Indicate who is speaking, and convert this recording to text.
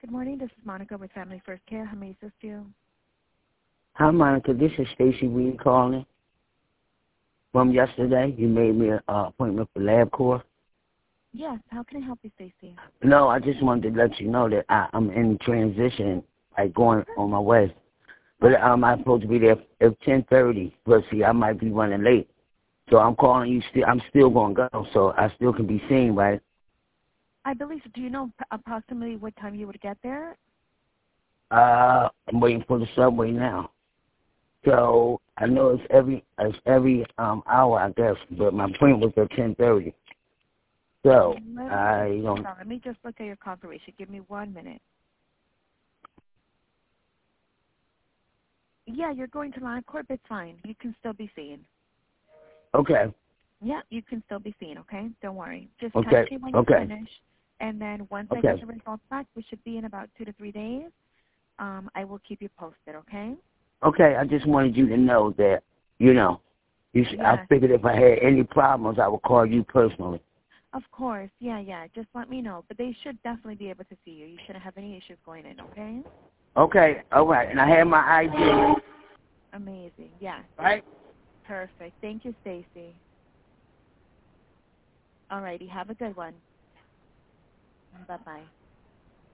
Speaker 1: Good morning. This is Monica with Family First Care. How may I assist you?
Speaker 2: Hi, Monica. This is Stacy Reed calling from yesterday. You made me an appointment for LabCorp.
Speaker 1: Yes. How can I help you, Stacy?
Speaker 2: No, I just wanted to let you know that I'm in transition, like going on my way. But I'm supposed to be there at 10:30. But see, I might be running late. So I'm calling you. I'm still going to go, so I still can be seen, right?
Speaker 1: I believe. Do you know approximately what time you would get there?
Speaker 2: I'm waiting for the subway now. So I know it's every hour, I guess. But my appointment was at 10:30. So
Speaker 1: Let me just look at your confirmation. Give me 1 minute. Yeah, you're going to LabCorp. It's fine. You can still be seen.
Speaker 2: Okay.
Speaker 1: Yeah, you can still be seen. Okay, don't worry. Just
Speaker 2: Okay.
Speaker 1: text me when you
Speaker 2: Okay.
Speaker 1: finish, and then once I
Speaker 2: Okay.
Speaker 1: get the results back, which should be in about 2 to 3 days, I will keep you posted. Okay.
Speaker 2: Okay. I just wanted you to know that, you know, I figured if I had any problems, I would call you personally.
Speaker 1: Of course. Yeah. Just let me know. But they should definitely be able to see you. You shouldn't have any issues going in. Okay.
Speaker 2: Okay. All right. And I have my ID.
Speaker 1: Amazing. Yes.
Speaker 2: Right.
Speaker 1: Perfect. Thank you, Stacy. All righty. Have a good one. Bye-bye.